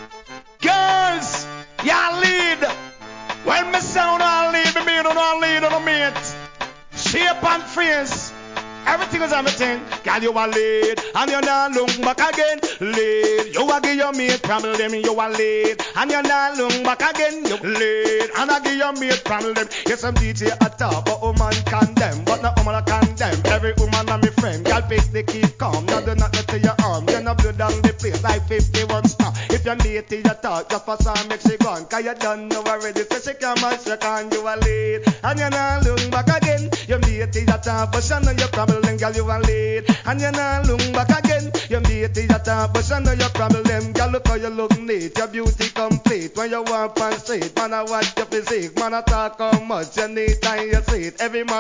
Girls, y'all lead. When me sound all lead, me mean on lead on a mate. Shape and face. Everything is everything. Girl, you a lead, and you not look back again. Lead, you a give your mate problem. You a lead, and you not look back again. You lead, and I give your mate problem. Yes, I'm DJ at top, but woman condemn, but no woman condemn. Every woman and me friend, girl face they keep calm. Now do not to your arm, you no blood down the place like 51 star. If you're late to your talk, just for some make she gone. Cause you done know already, so she come and she can. You a lead, and you not look back again. You're late to your talk, but she know your problem. Girl, you a lead, and you not look back again. You made it your top, but you know your problem. Girl, look how you look neat, your beauty complete. When you walk on street, man, I watch your physique. Man, I talk how much you need and you see it. Every man